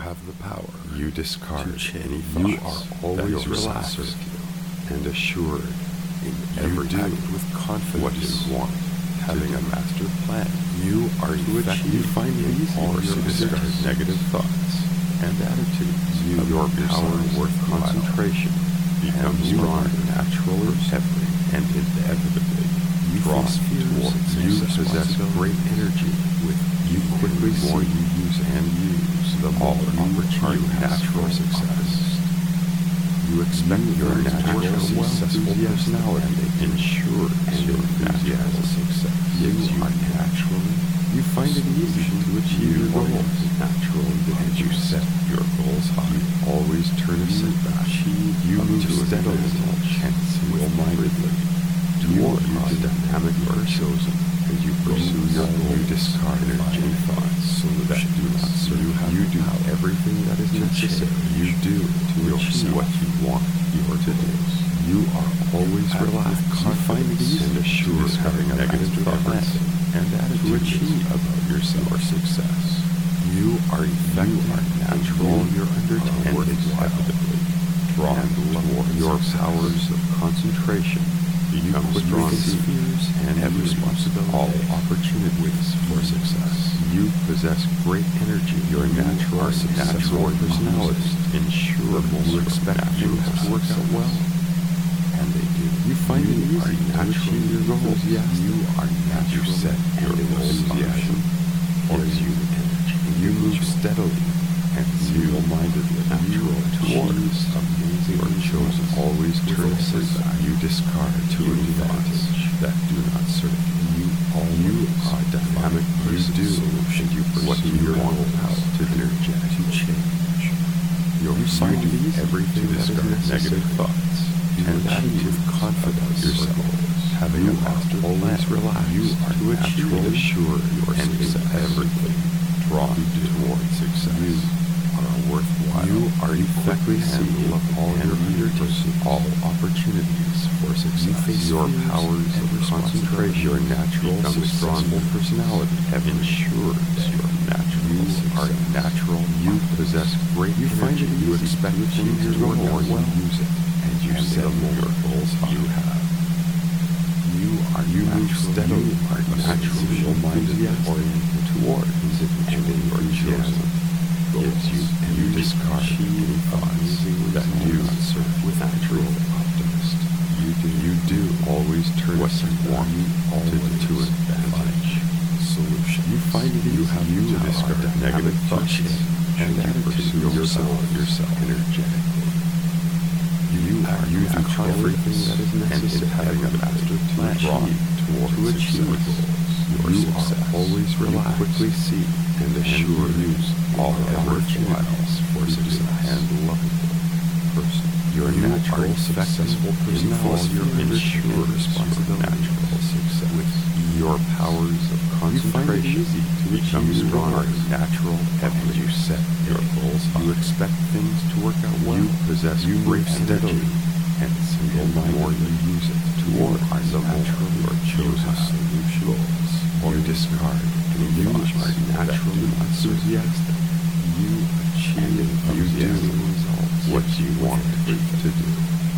have the power. You discard any thoughts. You are always relaxed and assured in every act with confidence what you want. Having a master plan, you are effective. You find it easy to discard negative thoughts and attitudes. Your power worth concentration becomes stronger naturally and inevitably drawn towards you possess great energy with you quickly more you use the more opportunity natural success. You expect your natural successful personality ensures your natural success. You are naturally. You find it easy to achieve your goals naturally, and you set your goals high. You always turn a setback. You move steadily and single-mindedly toward the dynamic you are chosen, and you pursue your goal. You discard energy thoughts that do not serve you. You do everything that is necessary. You do to achieve what you want to do. You are always relaxed, confident, and assured having a negative thoughts and attitude to achieve about yourself or success. You are effective, natural, you're undertaken, and inevitably drawn toward your powers of concentration. Become strong fears and have responsibility. All opportunities for success. You possess great energy. Your natural personality ensure you expect things to work out well. And they do. You find it easy to achieve your goals. You are naturally set your enthusiasm gives you energy. You move steadily and single-mindedly towards amazing your chosen. Always turn setback. You discard to advantage that do not serve you. You are dynamic. You do and you what you want to energetic to change. You find it easy everything to discard negative thoughts and achieve confidence yourself. Having a master always relax. You are naturally sure and everything drawn towards success. You are worthwhile. You are effectively handle of all your undertaking, all opportunities for success. You face your powers of concentration. Your natural, strong personality ensures your natural success. Are natural. You possess great. You find it. You expect things to go well. You use it, and you set your goals high. You have. You move steadily. You are naturally minded, oriented towards, and enthusiasm gives you, and you discard any thoughts that do not serve with natural optimist. You do always turn what you want to advantage. Solution. You find it you have to discard negative thoughts and you pursue yourself energetically. You are using everything that is necessary and having a master plan to achieve goals. You are always relaxed. Quickly see and assure use all worthwhile for success and lovable person. Your natural successful personality ensure responsibility natural success with your powers of concentration to become stronger, natural, and you set your goals high. You expect things to work out well. You possess great energy and single-minded you use it toward the natural or chosen solution goals. Or discard and you are naturally enthusiastic. You achieve results what you want to do.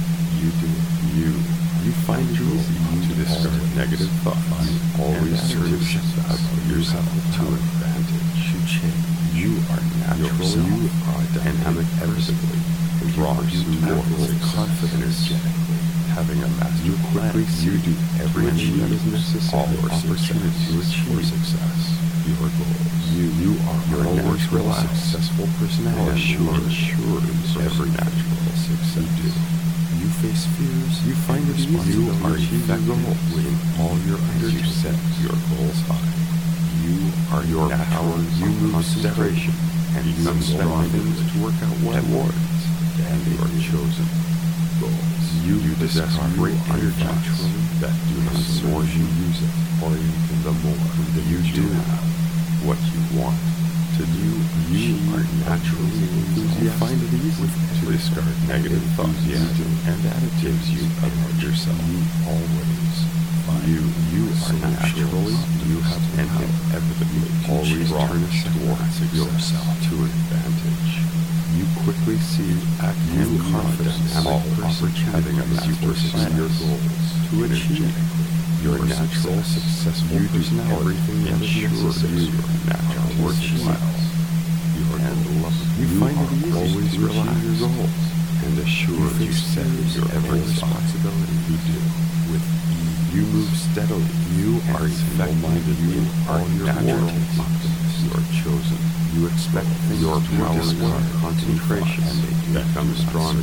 You find it easy to discard negative thoughts. You always search about yourself to advantage. You change. You are naturally dynamic, everything draws toward confidence, energetically. Having a master quickly, you do everything that is necessary. All opportunities to achieve success. Your goals. You are your natural successful personality. Sure, every natural success. You do. You face fears. You find it easy. You are effective in all your energy. Set your goals high. You are your power. You move concentration and you expect things to work out well towards and your chosen goals. You possess great energy that do not more you use it, or the more that you do have what you want to do. You are naturally enthusiastic. Find it easy to discard negative thoughts and attitudes you about yourself. You always find you are naturally you have and inevitably always turn towards yourself to advantage. quickly see and confidence all having a master plan your goals to achieve your natural successful personality ensures your natural smile. You find it easy always to achieve your goals and assure you set your every responsibility you do with ease. You move steadily. You are effective. You are natural. You are chosen. You expect your power and concentration and become stronger.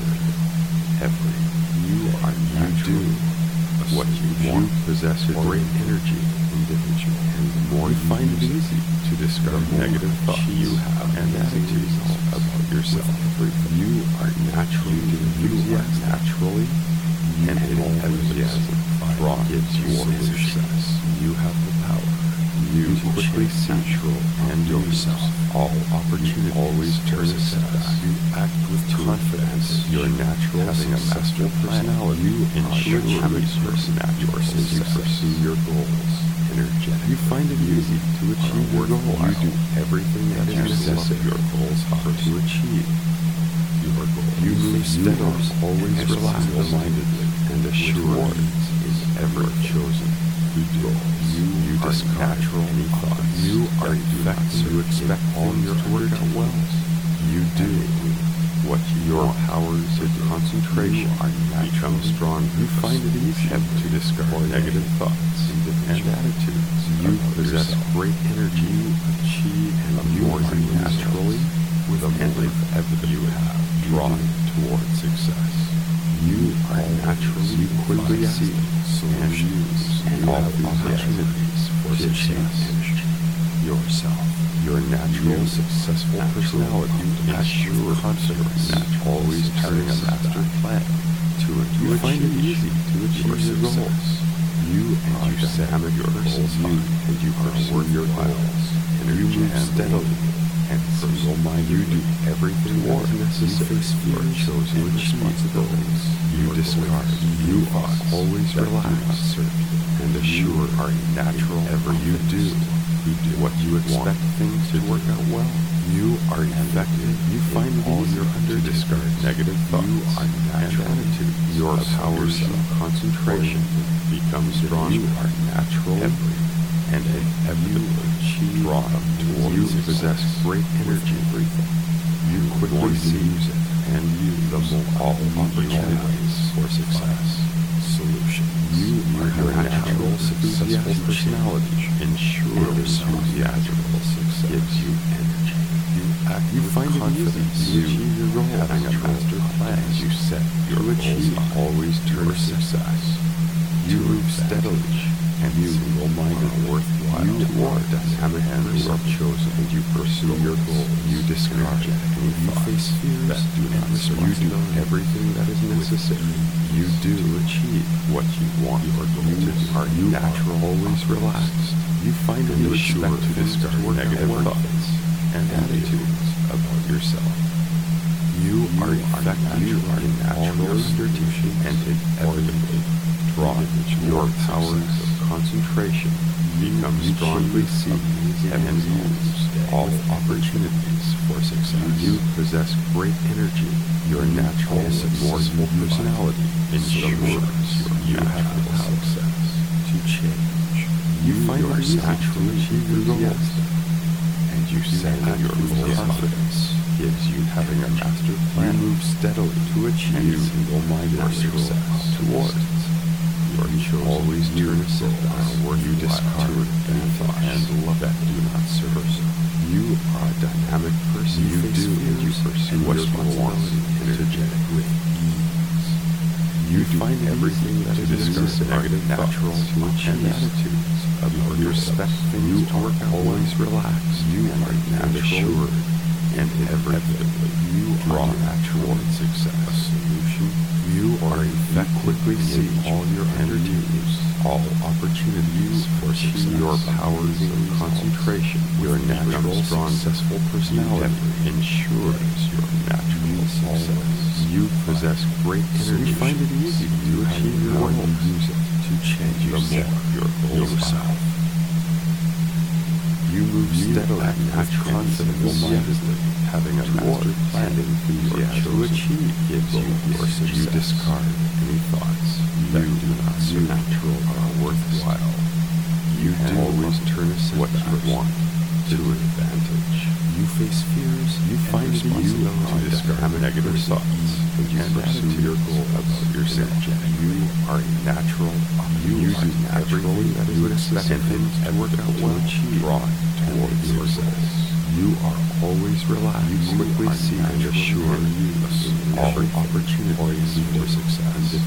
You are natural. What you want. You possess a great energy, individual, and the more you find it easy to discard negative thoughts you have and attitudes about yourself. You are naturally and enthusiasm drawn toward success. You have the power. You quickly see and yourself. All opportunity always turn aside. You act with confidence. Your natural having a master personality. You ensure your success. Pursue your goals. Energetic. You find it easy to achieve your goal. You do everything that is necessary. Your goals are to achieve your goal. You move steadily, always relaxed-mindedly, and assured is ever chosen. You discard natural thoughts. You are effective. You expect all your to work out well. You do what your powers of concentration become strong. You find it easy to discard negative thoughts and attitudes. You possess great energy. You achieve and more naturally with a belief evidence you have drawn toward success. You are naturally you quickly see and use all opportunities for success. Yourself. Your natural successful personality ensure confidence, always turning a master plan to you find it easy to achieve your goals. You examine your goals and you pursue your goals. And you move steadily and single-minded. You do everything that is necessary for chosen responsibilities. You discard. You are always relaxed and assured are natural. Ever you do what you expect things to work out well. You are effective. You find all your under discard negative thoughts. You are natural attitude. Your powers of concentration become strong. You are natural and inevitably drawn towards you possess great energy. You quickly seize it and use all opportunities for success. Solution. You are your natural successful personality ensures enthusiasm success gives you energy. You find confidence. You achieve your goal. Having a master plan you set your goals always turn to success. You move steadily and you single-minded worthwhile. You are dynamic and you are chosen and you pursue your goal. You discard and you face fears that do not serve. You do everything that is necessary. You do achieve what you want. You are natural, always relaxed. You find it assured to discard negative thoughts and attitudes about yourself. You are effective. You are natural, strategic, and inevitably drawn. Your powers of concentration become strongly seized and use all opportunities for success. You possess great energy. Your natural, successful personality ensures you have the success to change. You find yourself naturally achieve your goals, and you set your full confidence gives you having a master plan. You move steadily to achieve single-minded success towards. You always turn aside where you discard and love that do not serve. You are a dynamic person. You do and you pursue what you want, energetic with ease. You find everything that is negative natural to achieve attitudes about yourself. You are always relaxed. You are natural and inevitably you draw toward success. Solution. You are effective. Quickly see all your energies, all opportunities for success. Your powers of concentration, your natural, strong, successful personality ensures your natural success. You possess great energy. You find it easy to achieve your goals. Use it to change the more your goals. You You move steadily with confidence, having a master plan to achieve gives you your success. You discard any thoughts that do not serve natural or worthwhile. You always turn what you want to advantage. You face fears. You find it easy to discard negative thoughts and pursue your goal about yourself. You are natural. You do everything that you would expect things to work out well. Drawn towards your goals. You are always relaxed. You quickly see and assure all opportunities for success.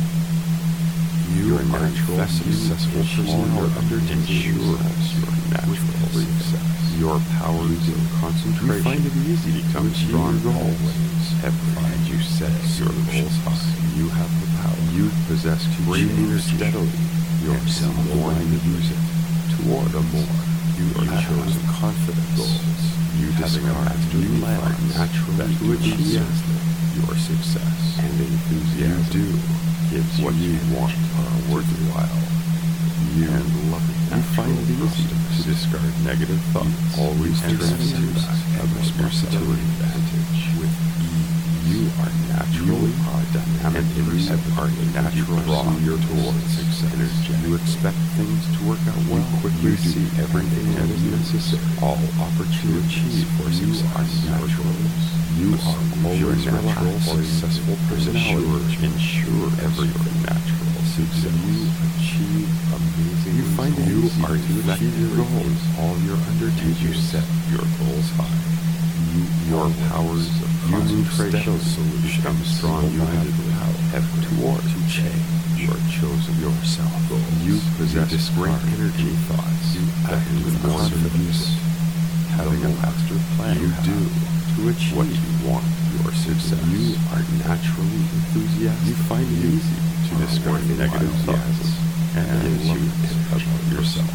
You are natural, successful personality ensures your natural success. Your powers of concentration. You find it easy to become strong always. And you set your goals high. You have the power. You possess great energy steadily. Yourself more to use it toward a more. You are chosen confidence goals. You discard new plans naturally to achieve your success and enthusiasm. You do gives what you want are worthwhile. You find it easy to discard negative thoughts. Always transcend of responsibility advantage with ease. You are naturally dynamic and are natural drawn towards success. You expect things to work out well. You quickly see everything that is necessary. All opportunities for success are natural. You are always natural, successful personality. Ensure everything natural success. You achieve amazing. You find you are to achieve your goals. All your undertakings. You set your goals high. Your powers of concentration become strong. You have the power to change. You are chosen yourself. You possess great energy thoughts. You act with confidence. Having a master plan. You do to achieve what you want. Your success. You are naturally enthusiastic. You find it easy to discard negative thoughts and gives you about yourself.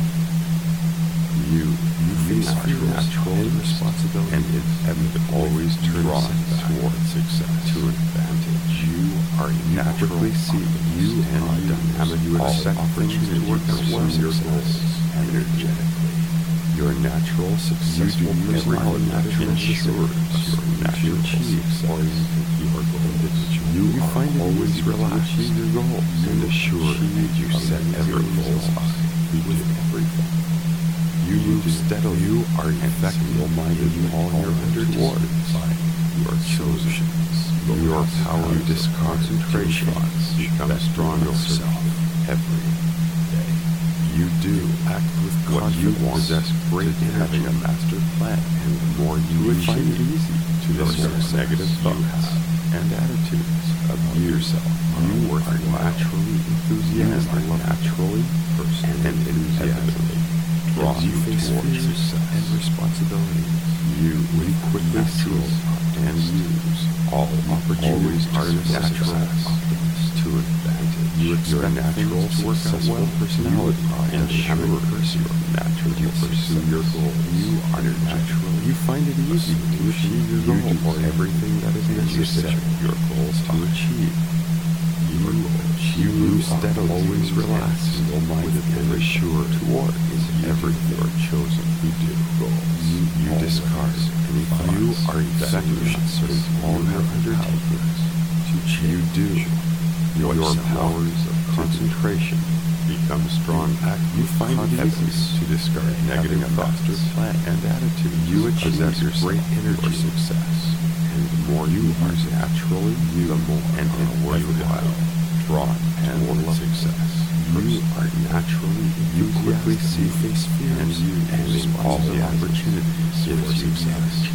You face natural responsibility and inevitably always turn towards success to advantage. You are naturally see you and dynamic. You expect things to work out well. Your goals energetically. Your natural successful personality ensures your natural success. Your goals. You find it always relaxed your goals and assured you set every goal high with everything. You move steadily. You are effective-minded in all your undertakings. Your chosen. Your power to concentration becomes strong yourself every day. You do act with what you possess great having a master plan, and the more you find it easy to discard negative thoughts and attitudes of yourself. You are naturally enthusiastic, naturally and inevitably drawn towards success and responsibility. You quickly seize and use all opportunities are natural to advantage. You expect natural to work out well personality and ensure your natural. You pursue your goals. You are natural. You find it easy to achieve your goal or everything that is necessary. Your goals to achieve. You move steadily, always relaxed, single-minded, and assured toward everything you are chosen to do. You discard anything. You are effective in all your undertakings. You do. Your powers of concentration become strong. You find it easy to discard negative thoughts and attitudes. You possess great energy success. And the more you are naturally, the more and worthwhile drawn toward success. You are naturally, you quickly see face fears and all the opportunities for success.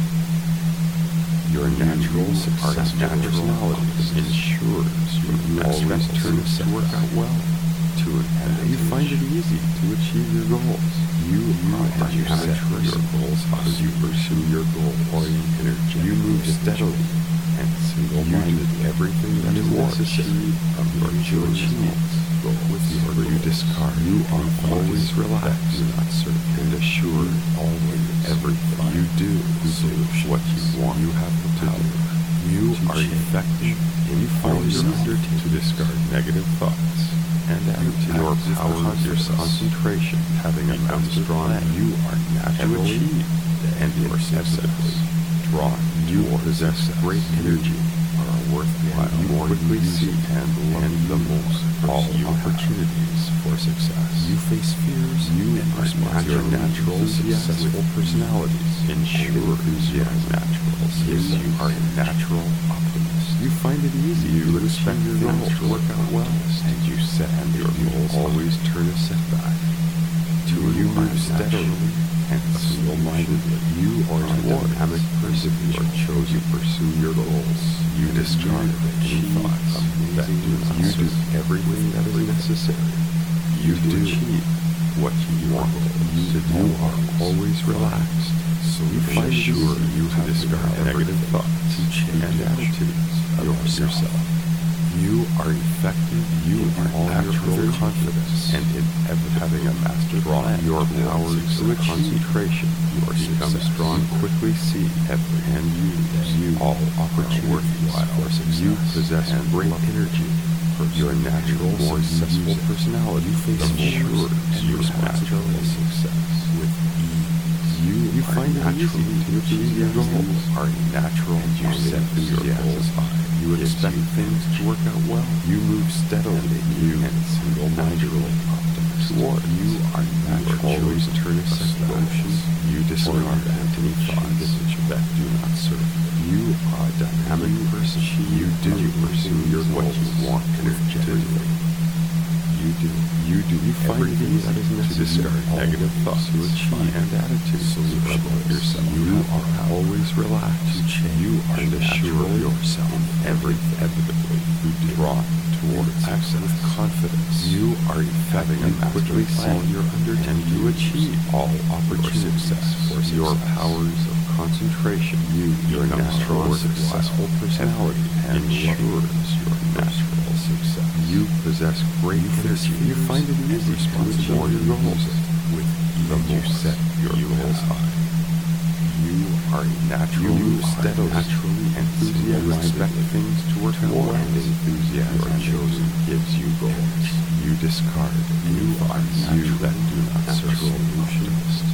Your natural success personality ensures you always turn to work out well. And you find it easy to achieve your goals. You are naturally your goals as you pursue your goal-oriented energy. You move steadily and single-minded everything that is necessary to achieve goal with you discard. You are always relaxed, not certain, and assured always everything you do what you want. You have the power. You are effective and you find your undertaking to discard negative thoughts and attitude. Your power, your concentration, having a master plan. You are naturally and inevitably drawn. You possess great energy, are worthwhile. You quickly see and the most all opportunities for success. You face fears. You are your natural, successful personalities. Ensure your natural. You are a natural optimist. You find it easy. You expect things to work out well, and you set your goals. Always turn a setback. You move steadily and single-mindedly. You are a dynamic person. You are chosen to pursue your goals. You discard any thoughts that do not serve. You do everything that is necessary. You do achieve what you want to do. You are always relaxed. So you find sure you have discard negative thoughts and attitudes about yourself. You are effective. You are natural confidence and having a master plan. Your powers of concentration. You are become strong. Quickly see every and use all opportunities for success. You possess great energy. Your natural, successful personality. You face sure your natural success with ease. You find it easy to achieve your goals. Are natural and you set your goals high. You expect things to work out well. You move steadily. You and single-mindedly toward. You are natural. Always turn a setback. You discard any thoughts that do not serve. You are a dynamic person. You do pursue your what you want energetically. You find it easy to discard negative thoughts to achieve and attitudes about yourself. You are always relaxed. You are sure of yourself. Inevitably drawn towards success with confidence. You are having a quickly plan your undertaking. You achieve all opportunities for your powers of concentration. Your natural successful personality ensures your natural success. You possess great energy. You find it easy to achieve your goals with the more you set your goals high. You are natural. You steadily, naturally, enthusiastic. You expect things to work out well, and enthusiasm your chosen gives you goals. You discard any thoughts that do not serve solutionist.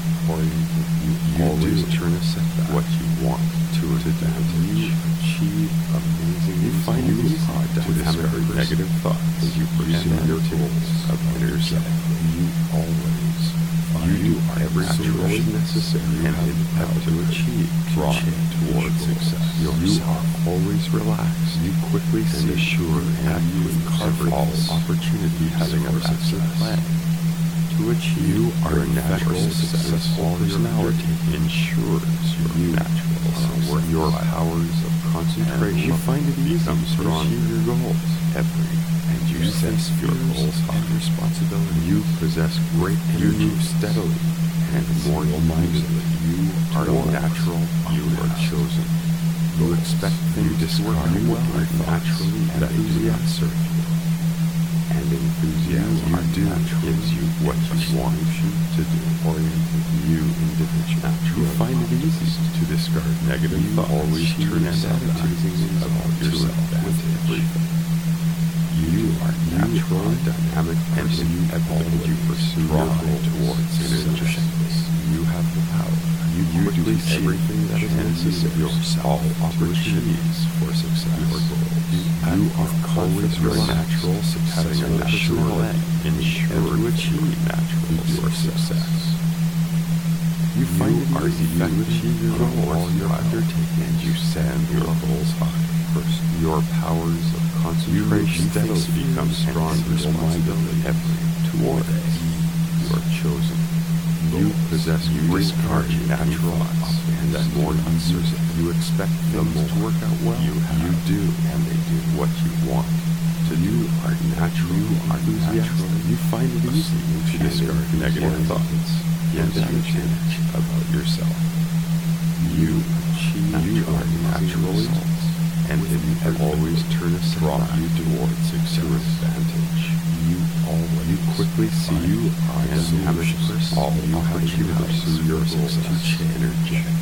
You always turn a setback what you want to advantage. You achieve amazing. You find it easy to discard negative thoughts as you pursue your goals about yourself. You always you do everything necessary and have to achieve, drawn towards success. You are always relaxed. You quickly see sure and with all opportunity having a master plan. To achieve, you are a natural, successful personality. Ensures your natural your powers of concentration. You find it easy to achieve your goals and you set your goals and responsibility. You possess great energy. You move steadily and more mindedly. You are natural. You are chosen. You expect things to work out well naturally and enthusiastic. And enthusiasm gives you what you want to do. Oriented you individual. You find it easy to discard negative thoughts. Always turn attitudes about yourself with everything. You are natural, dynamic, and you pursue your goal towards success. You have the power. You quickly see everything that is necessary. All opportunities for success. Your goals. You are always your natural success. Having a natural ensure to achieve natural your success. You find it easy to achieve your goal all your undertaking, and you send your goals high. First, your powers of concentration steadily become strong responsibility toward you are chosen. You possess great courage, natural and that more uncertain. You expect things to work out well. You do, and they do what you want. You are natural. You are natural. You find it easy to discard negative thoughts and attitudes about yourself. You achieve. You are natural results. And if you have always turn a strong you towards success advantage, you quickly see you are an ambitious person. All you have to pursue your success energetically.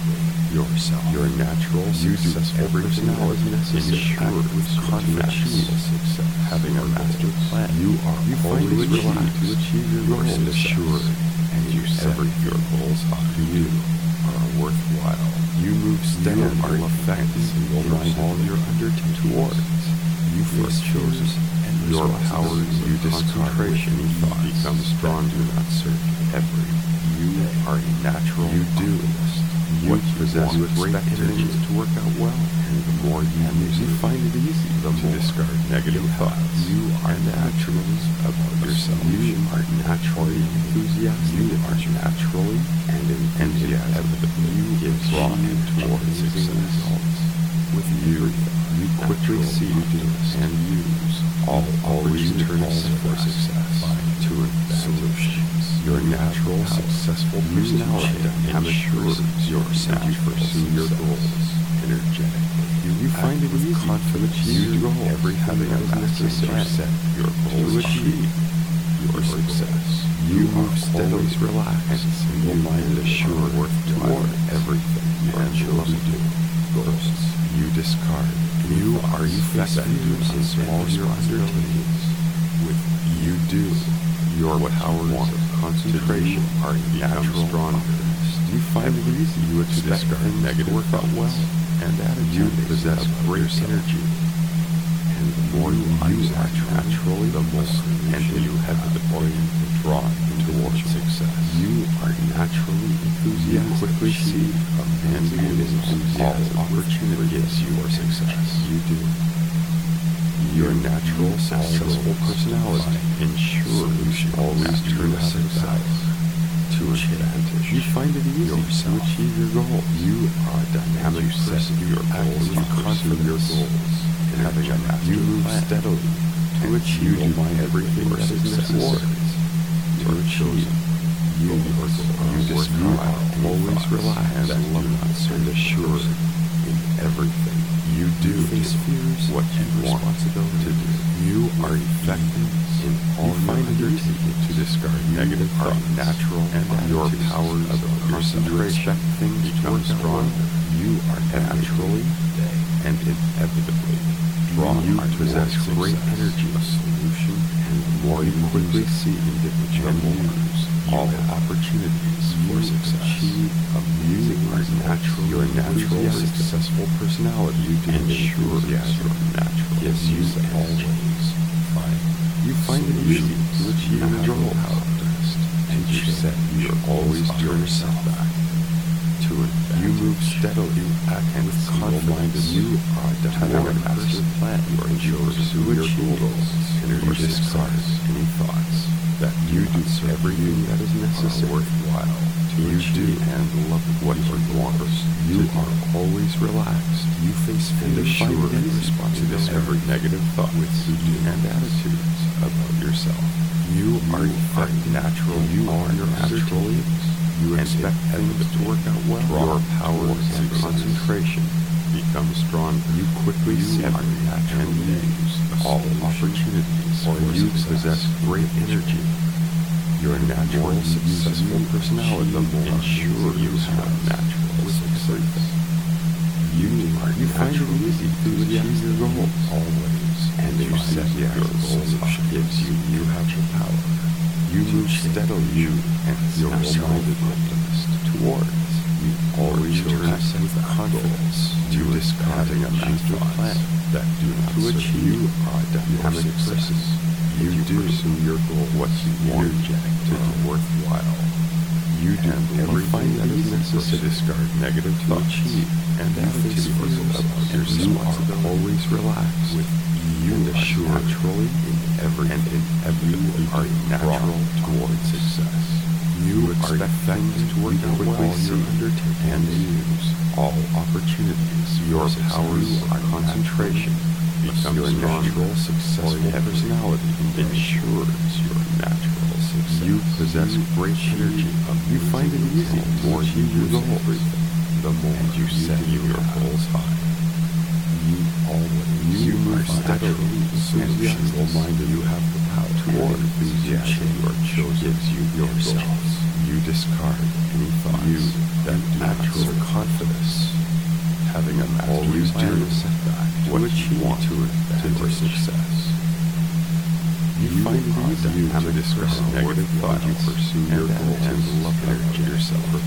yourself. Your natural, successful personality ensures with confidence success. Having a master plan, you find it relaxed to achieve your goals assured, and you set your goals high. You are worthwhile. You move steadily, are effective in all your undertaking towards. You first chose, and your powers, you concentration become strong. Do not serve every. You are a natural. You do. You possess great energies to work out well, and the more you find it easy, the more to discard negative thoughts. You are naturally about yourself. You are naturally enthusiastic. You are naturally and inevitably drawn towards success. With you quickly see and use all alternatives for success to solutions. Your natural, successful personality ensures yourself to pursue your goals energetically. You find it easy to achieve your goal. Having a master set your goals to achieve your success. You move steadily, relaxed, single-minded, assured toward everything you are chosen to do. First, you discard. You are effective in all your undertakings. With you do. Your powers of concentration are natural stronger. You find it easy to discard negative thoughts well, and you possess great energy. And the more you are naturally, the more and you have the point drawn towards success. You are naturally enthusiastic. You quickly see and use all opportunities for success. You do. Your natural, successful personality ensures you always turn out success to advantage. You find it easy to achieve your goals. You are a dynamic person. Your goals, you pursue your goals. And having a master plan steadily to achieve everything that is necessary to achieve your goals. You discard always relax and assured in everything. You do what you want to do. You are effective in all your undertakings to discard negative thoughts, natural, and your powers of concentration become stronger. You are naturally and inevitably drawn. You possess great energy, a solution, and the more you quickly see and use all opportunities for success. You are natural. Your natural, successful personality ensures your natural. Yes, you always find. You find it easy to achieve your goals, and you set your always turn yourself back to it. You move steadily and with confidence. You are a dynamic master plan. You are chosen to achieve goals, and you discard any thoughts that you do everything that is necessary, worthwhile to achieve and love what you want. You are always relaxed. You face and assured and respond to every negative thought with and attitudes about yourself. You are natural. You are naturally. You expect things to work out well. Your powers and concentration become stronger. You quickly see and use all opportunities, or you possess great energy. Your natural, successful personality ensures you have natural success. You find it easy to achieve your goals always, and you set your goals gives you have the power. You move steadily and your minded optimist towards. You always turn with confidence to discarding a master plan that do not to achieve you are a dynamic person. You do pursue your goal, what you want to do worthwhile. You do everything that is necessary to discard negative thoughts and attitudes about yourself. You are always relaxed with you assured naturally in every and inevitably are natural towards success. You expect things to work out quickly and use all opportunities. Your powers are concentration becomes your natural, successful personality ensures your natural success. You possess great energy. You find it easy to achieve your goals. The more you set your goals high. You move steadily, enthusiastic-minded. You have the power toward enthusiasm. Your choice gives you yourself. You discard any thoughts that do not serve confidence. Having a master plan what you want to your success. You find it easy to discard negative thoughts you pursue your goals and love yourself.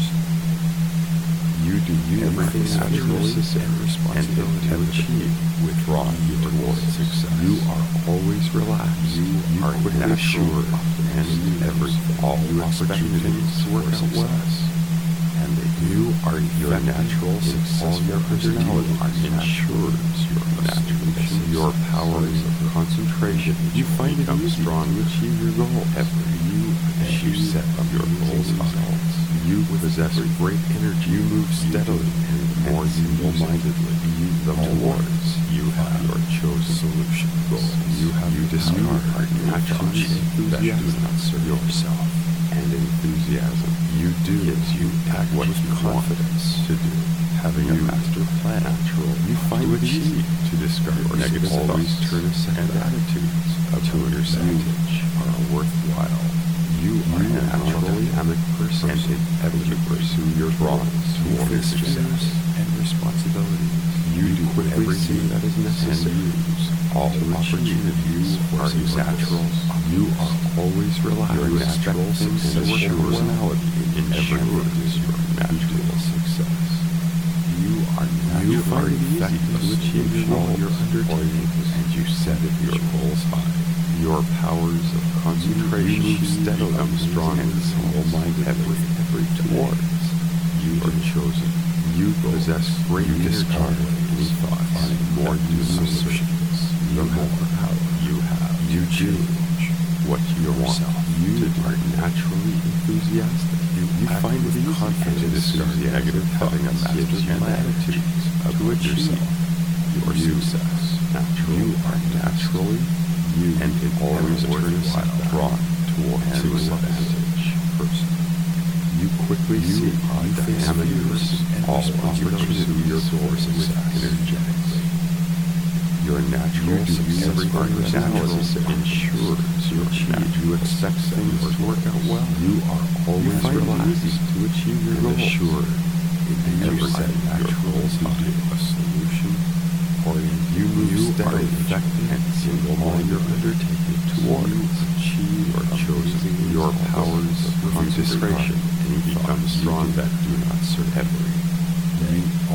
You do everything naturally and to achieve withdrawn towards success. You are always relaxed. You are quickly sure and all opportunities to work out well. And you are your natural success. Your personality ensures your natural your powers of concentration. You find it strong to achieve your goal. As you set up your goals high, you possess great energy. You move steadily and more single-mindedly. Towards you have your chosen solution goals. You discard naturally that do not serve yourself. And enthusiasm gives you what confidence to do. Having a master plan, you find it easy to discard negative thoughts and attitudes to your advantage are worthwhile. You are a naturally dynamic person and inevitably pursue your drawings towards success and responsibility. You do everything that is necessary and use all opportunities for natural. You are always relaxed. Your natural success personality ensures your natural success. You are naturally effective to achieve all your undertakings and you set your goals high. Your powers of concentration steadily become strong and single-minded every towards. You are chosen. You possess great discard any thoughts. More solutions. The more power you have. You choose what you want. You are naturally enthusiastic. You find it confident to discard negative thoughts and attitudes to yourself. Your success. You are naturally and it always turns drawn towards advantage person. You quickly see dynamic and all opportunities your forces energetically. Your natural personality ensures your achieve. You expect things to work out well. You are always relaxed to achieve your goals. Assured in every natural a solution. You move steadily and single-minded undertaking towards achieve or chosen your powers of concentration and become strong that do not serve every day.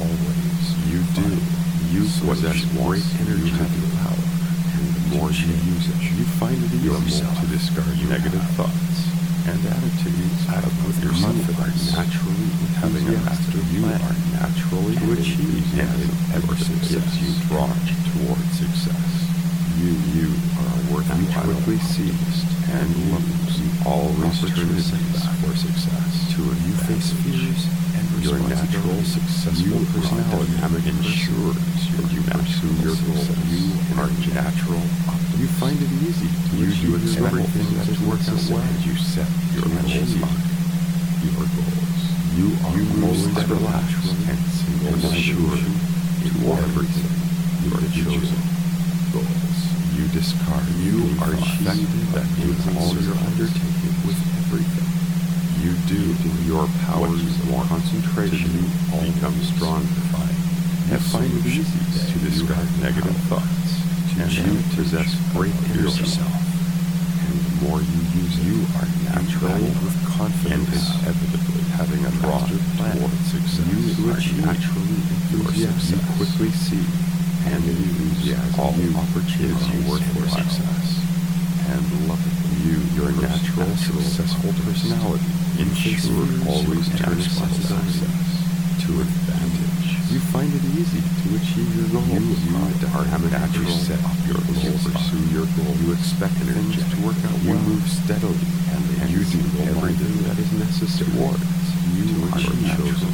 You do. You possess great energy and power, and the more you use it, you find it easy to discard negative thoughts and attitudes out of your confidence. Naturally, having a master plan, are naturally to achieve and ever success you draw towards success. You are worthwhile. Quickly seized and lose all opportunities for success. You face fears and your natural successful personality ensures you pursue your goals. You are natural. You find it easy to do everything that works out well as you set your goals high. Your goals. You are always relaxed and single-minded in everything you are chosen. Goals. You discard. You are effective at using all your undertaking with everything. You do your powers of concentration become stronger. You find it easy to discard negative thoughts, and you possess great energy. And the more you use it, you are naturally with confidence and inevitably having a master plan towards success. You are naturally enthusiastic. You quickly see and enthusiasm all opportunities for success. And loving your natural successful personality ensures always turns success to advantage. You find it easy to achieve your goals. You are naturally set up your goals, pursue your goal. You expect things to work out well. You move steadily and you do everything that is necessary towards you are chosen.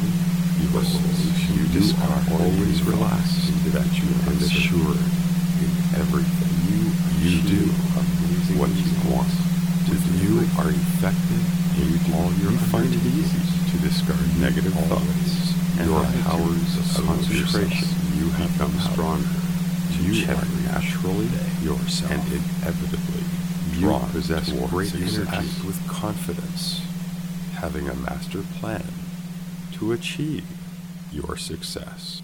You discard always relaxed that you are assured in everything you do what you want to do. You are effective in all your find it easy to discard negative thoughts. And your powers of concentration, you have become stronger. You are naturally yourself and inevitably you possess great energy with confidence. having a master plan to achieve your success.